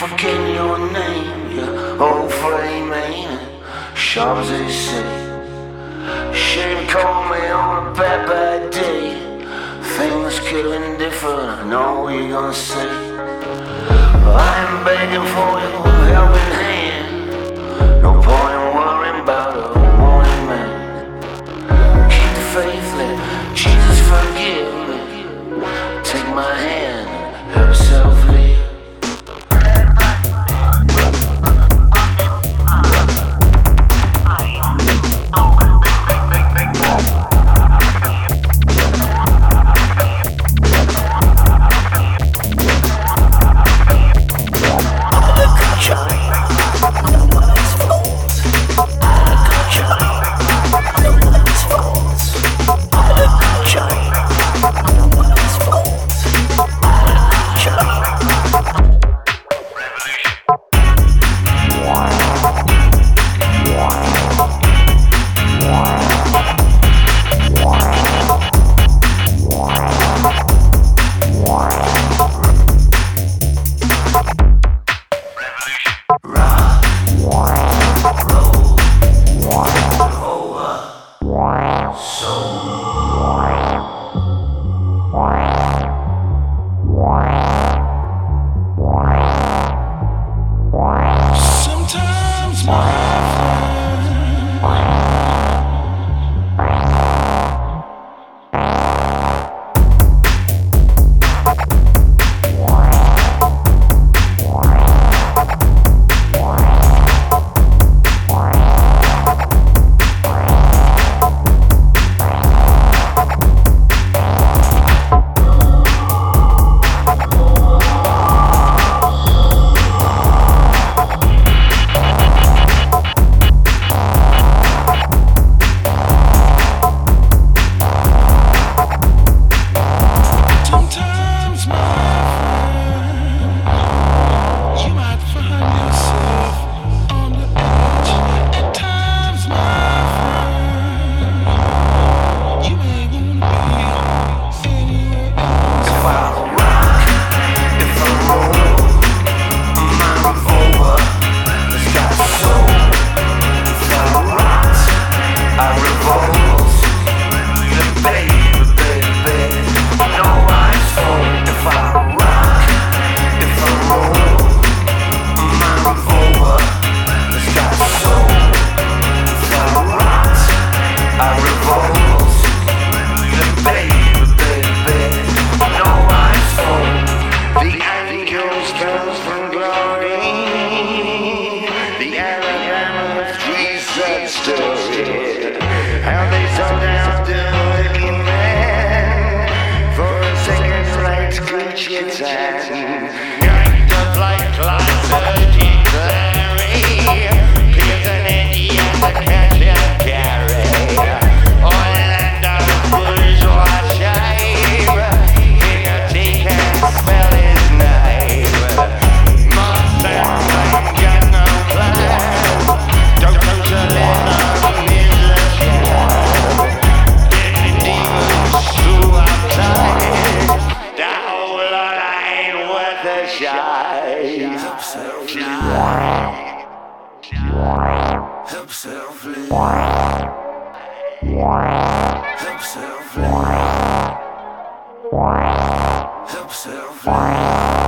forgetting your name, your old flame ain't sharp as they say. Should've called me on a bad, bad day. Things getting different, know what you gonna say. I'm begging for your helping hand. No point in worrying about a morning man. Keep the faith, let Jesus forgive me. Take my hand, help yourself live. How they sold out the working man for a second rate creature time. Yanked up like class of Larry, Pierce and Eddie and the cash and carry. Orlando bourgeois shame, King of tea can't spell his name. Mustang ain't got no plan, don't go to Lennon. Help self live. Help self live. Help self live.